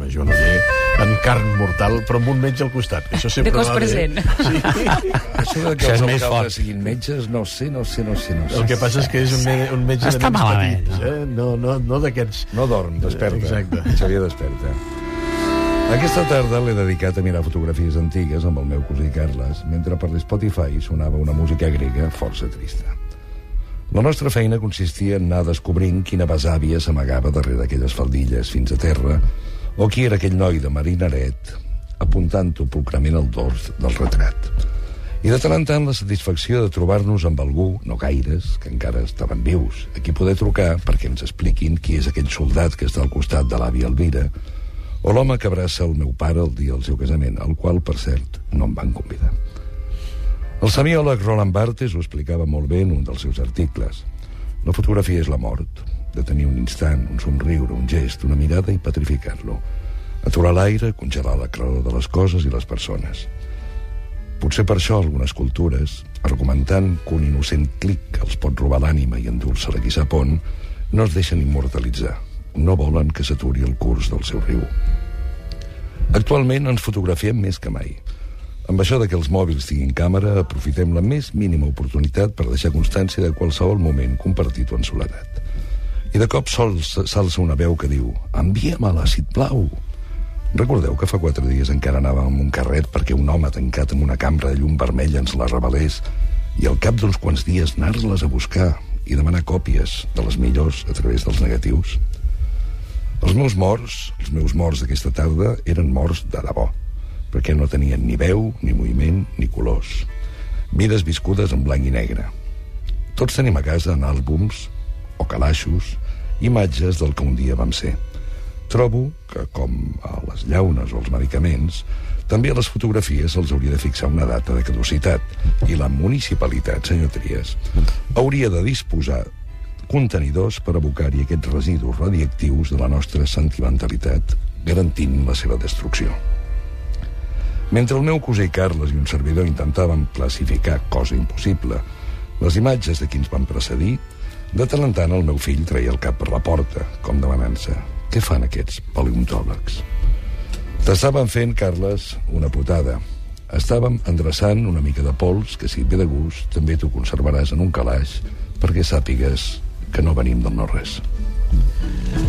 la Joan Oller, en carn mortal, però amb un metge al costat. Això sempre de cos present. Sí. Això que els alcaldes siguin metges, no sé. El que passa és que és un metge Està de nens malament, petits, no d'aquests... No dorm, desperta. Exacte. Xavier desperta. Aquesta tarda l'he dedicat a mirar fotografies antigues amb el meu cosí Carles, mentre per l'Spotify sonava una música grega força trista. La nostra feina consistia en anar descobrint quina besàvia s'amagava darrere d'aquelles faldilles fins a terra, o qui era aquell noi de marinaret apuntant-ho pulcrament al dors del retrat. I de tant en tant la satisfacció de trobar-nos amb algú, no gaires, que encara estaven vius, a qui poder trucar perquè ens expliquin qui és aquell soldat que està al costat de l'àvia Elvira, o l'home que abraça el meu pare el dia del seu casament, al qual, per cert, no em van convidar. El semiòleg Roland Barthes ho explicava molt bé en un dels seus articles. La fotografia és la mort, de tenir un instant, un somriure, un gest, una mirada i petrificar-lo. Aturar l'aire, congelar la claror de les coses i les persones. Potser per això algunes cultures, argumentant que un innocent clic els pot robar l'ànima i endur-se-la qui sap on, no es deixen immortalitzar. No volen que s'aturi el curs del seu riu. Actualment ens fotografiem més que mai. Amb això de que els mòbils tinguin càmera, aprofitem la més mínima oportunitat per deixar constància de qualsevol moment compartit o en soledat. I de cop s'alça una veu que diu «Envia-me-la, sisplau!». Recordeu que fa 4 dies encara anàvem amb un carret perquè un home tancat en una cambra de llum vermella ens la revelés i al cap d'uns quants dies anar-les a buscar i demanar còpies de les millors a través dels negatius? Els meus morts d'aquesta tarda eren morts de debò, perquè no tenien ni veu, ni moviment, ni colors. Vides viscudes en blanc i negre. Tots tenim a casa en àlbums o calaixos imatges del que un dia vam ser. Trobo que, com a les llaunes o els medicaments, també a les fotografies se'ls hauria de fixar una data de caducitat i la municipalitat, senyor Trias, hauria de disposar contenidors per abocar-hi aquests residus radioactius de la nostra sentimentalitat, garantint la seva destrucció. Mentre el meu cosí Carles i un servidor intentàvem classificar, cosa impossible, les imatges de qui ens van precedir, de tant en tant el meu fill treia el cap per la porta, com demanant-se «Què fan aquests paleontòlegs?» T'estàvem fent, Carles, una putada. Estàvem endreçant una mica de pols que, si et ve de gust, també t'ho conservaràs en un calaix perquè sàpigues que no venim del no-res.